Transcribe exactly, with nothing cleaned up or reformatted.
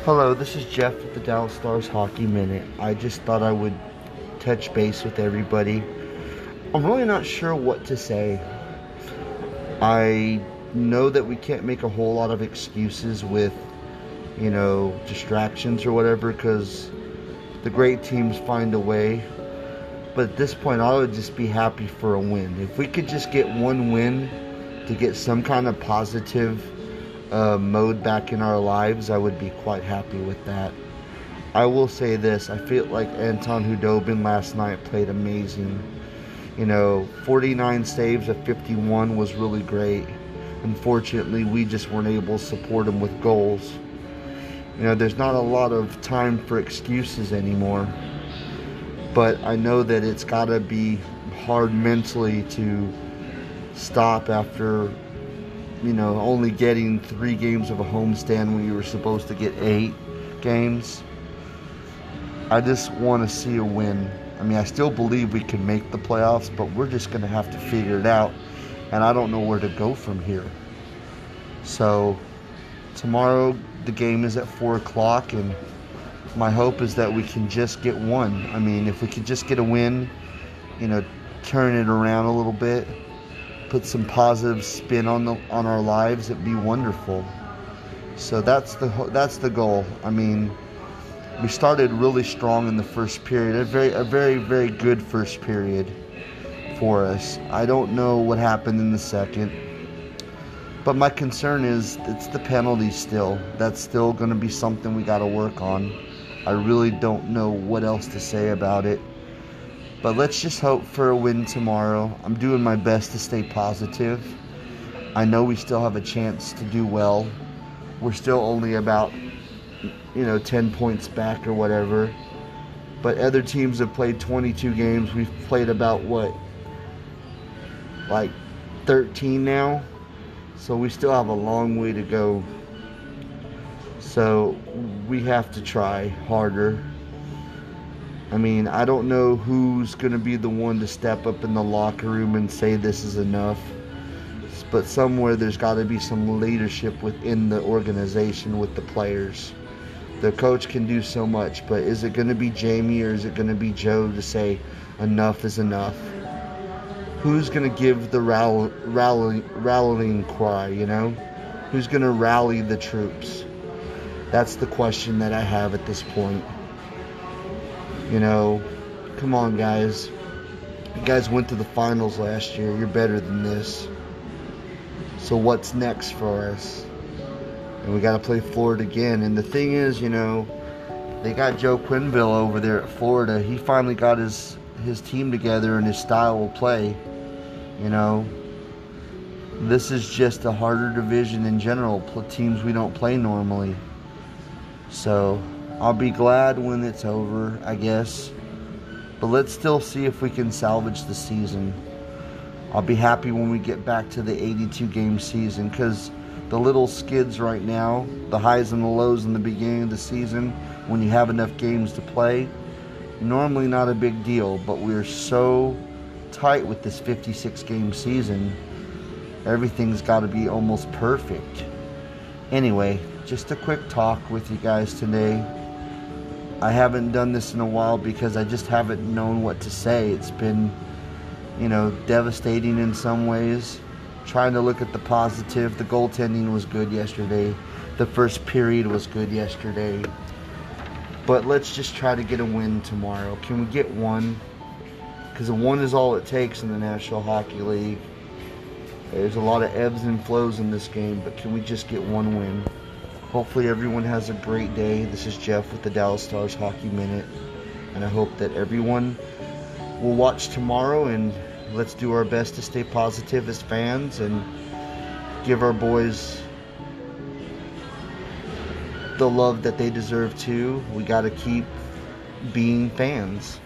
Hello, this is Jeff with the Dallas Stars Hockey Minute. I just thought I would touch base with everybody. I'm really not sure what to say. I know that we can't make a whole lot of excuses with, you know, distractions or whatever, because the great teams find a way. But at this point, I would just be happy for a win. If we could just get one win to get some kind of positive Uh, mode back in our lives, I would be quite happy with that. I will say this, I feel like Anton Khudobin last night played amazing. You know, forty-nine saves of fifty-one was really great. Unfortunately, we just weren't able to support him with goals. You know, there's not a lot of time for excuses anymore, but I know that it's got to be hard mentally to stop after, you know, only getting three games of a homestand when you were supposed to get eight games. I just want to see a win. I mean, I still believe we can make the playoffs, but we're just going to have to figure it out, and I don't know where to go from here. So tomorrow the game is at four o'clock, and my hope is that we can just get one. I mean, if we could just get a win, you know, turn it around a little bit, put some positive spin on the on our lives, it'd be wonderful. So that's the that's the goal. I mean, we started really strong in the first period, a very a very very good first period for us. I don't know what happened in the second, but my concern is it's the penalties still. That's still going to be something we got to work on. I really don't know what else to say about it. But let's just hope for a win tomorrow. I'm doing my best to stay positive. I know we still have a chance to do well. We're still only about, you know, ten points back or whatever. But other teams have played twenty-two games. We've played about, what, like thirteen now? So we still have a long way to go. So we have to try harder. I mean, I don't know who's going to be the one to step up in the locker room and say this is enough. But somewhere there's got to be some leadership within the organization with the players. The coach can do so much, but is it going to be Jamie or is it going to be Joe to say enough is enough? Who's going to give the rally, rally, rallying cry, you know? Who's going to rally the troops? That's the question that I have at this point. You know, come on, guys. You guys went to the finals last year. You're better than this. So what's next for us? And we got to play Florida again. And the thing is, you know, they got Joe Quenneville over there at Florida. He finally got his, his team together and his style of play. You know, this is just a harder division in general. Teams we don't play normally. So I'll be glad when it's over, I guess. But let's still see if we can salvage the season. I'll be happy when we get back to the eighty-two game season, because the little skids right now, the highs and the lows in the beginning of the season, when you have enough games to play, normally not a big deal. But we're so tight with this fifty-six game season. Everything's got to be almost perfect. Anyway, just a quick talk with you guys today. I haven't done this in a while because I just haven't known what to say. It's been, you know, devastating in some ways. Trying to look at the positive. The goaltending was good yesterday. The first period was good yesterday. But let's just try to get a win tomorrow. Can we get one? Because a one is all it takes in the National Hockey League. There's a lot of ebbs and flows in this game, but can we just get one win? Hopefully everyone has a great day. This is Jeff with the Dallas Stars Hockey Minute, and I hope that everyone will watch tomorrow, and let's do our best to stay positive as fans and give our boys the love that they deserve too. We got to keep being fans.